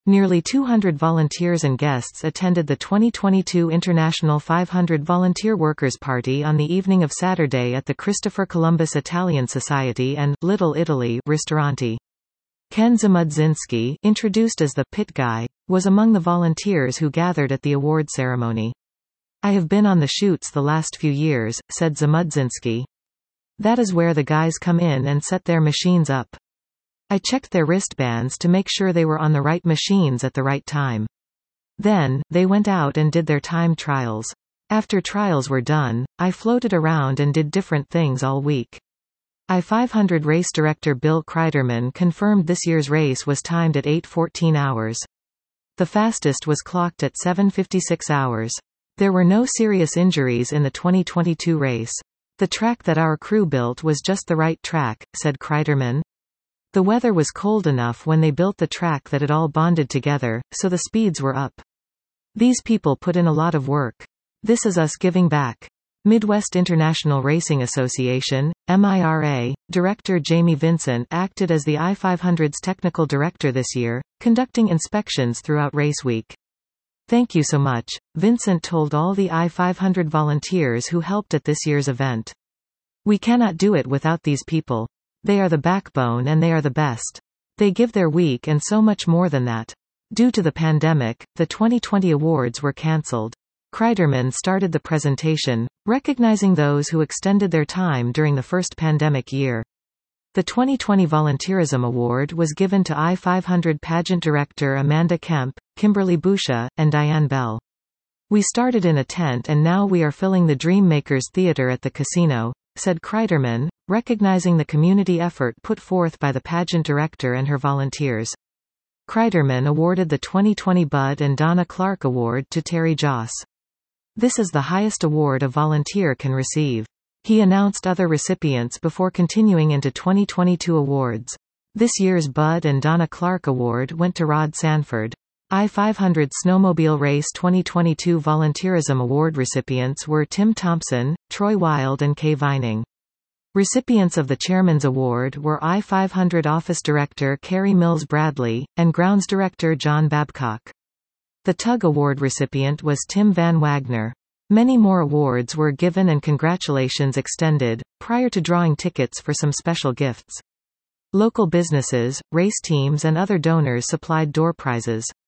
Nearly 200 volunteers and guests attended the 2022 International 500 Volunteer Workers Party on the evening of Saturday at the Christopher Columbus Italian Society and Little Italy Ristorante. Ken Zamudzinski, introduced as the Pit Guy, was among the volunteers who gathered at the award ceremony. "I have been on the shoots the last few years," said Zamudzinski. "That is where the guys come in and set their machines up. I checked their wristbands to make sure they were on the right machines at the right time. Then, they went out and did their time trials. After trials were done, I floated around and did different things all week." I-500 race director Bill Kreiderman confirmed this year's race was timed at 8:14 hours. The fastest was clocked at 7:56 hours. There were no serious injuries in the 2022 race. "The track that our crew built was just the right track," said Kreiderman. "The weather was cold enough when they built the track that it all bonded together, so the speeds were up. These people put in a lot of work. This is us giving back." Midwest International Racing Association, MIRA, Director Jamie Vincent acted as the I-500's technical director this year, conducting inspections throughout race week. "Thank you so much," Vincent told all the I-500 volunteers who helped at this year's event. "We cannot do it without these people. They are the backbone and they are the best. They give their week and so much more than that." Due to the pandemic, the 2020 awards were cancelled. Kreiderman started the presentation, recognizing those who extended their time during the first pandemic year. The 2020 Volunteerism Award was given to I-500 pageant director Amanda Kemp, Kimberly Busha, and Diane Bell. "We started in a tent and now we are filling the Dream Makers Theater at the casino," said Kreiderman, recognizing the community effort put forth by the pageant director and her volunteers. Kreiderman awarded the 2020 Bud and Donna Clark Award to Terry Joss. "This is the highest award a volunteer can receive." He announced other recipients before continuing into 2022 awards. This year's Bud and Donna Clark Award went to Rod Sanford. I-500 Snowmobile Race 2022 Volunteerism Award recipients were Tim Thompson, Troy Wild and Kay Vining. Recipients of the Chairman's Award were I-500 Office Director Carrie Mills Bradley, and Grounds Director John Babcock. The Tug Award recipient was Tim Van Wagner. Many more awards were given and congratulations extended, prior to drawing tickets for some special gifts. Local businesses, race teams and other donors supplied door prizes.